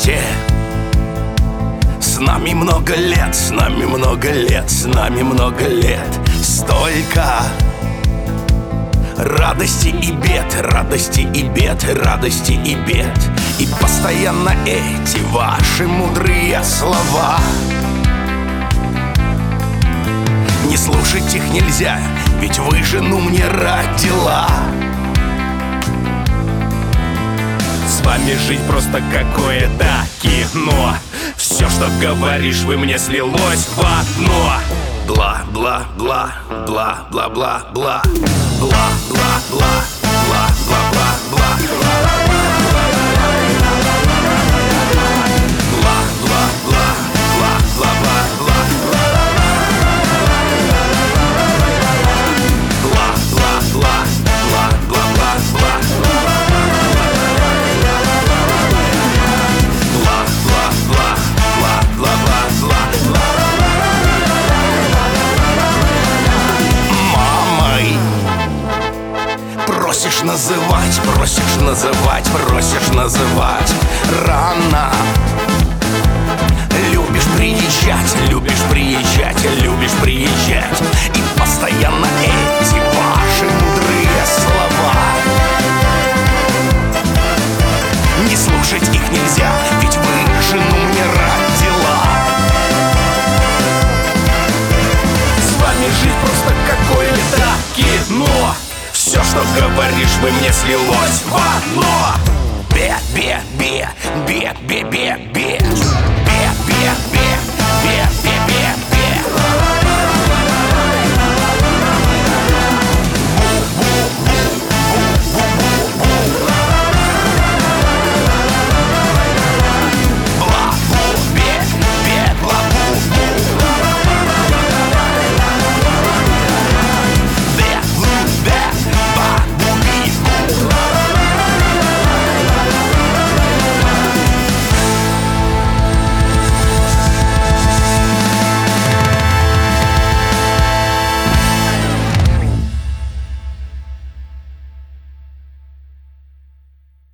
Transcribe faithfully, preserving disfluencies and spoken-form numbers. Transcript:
вместе. С нами много лет, с нами много лет, с нами много лет. Столько радости и бед, радости и бед, радости и бед. И постоянно эти ваши мудрые слова. Не слушать их нельзя, ведь вы жену мне родила. С вами жить просто какое-то кино. Все, что говоришь, вы мне слилось в одно. Бла-бла-бла, бла-бла-бла-бла, бла-бла-бла, бла-бла-бла-бла. Просишь называть, просишь называть, просишь называть рано. Любишь приезжать, любишь приезжать, любишь приезжать. И постоянно эти ваши мудрые слова. Не слушать их нельзя, ведь вы жену мне родила. С вами жить просто какое-то кино. Все, что говоришь, вы мне слилось в одно. Бе, бе, бе, бе, бе, бе, бе.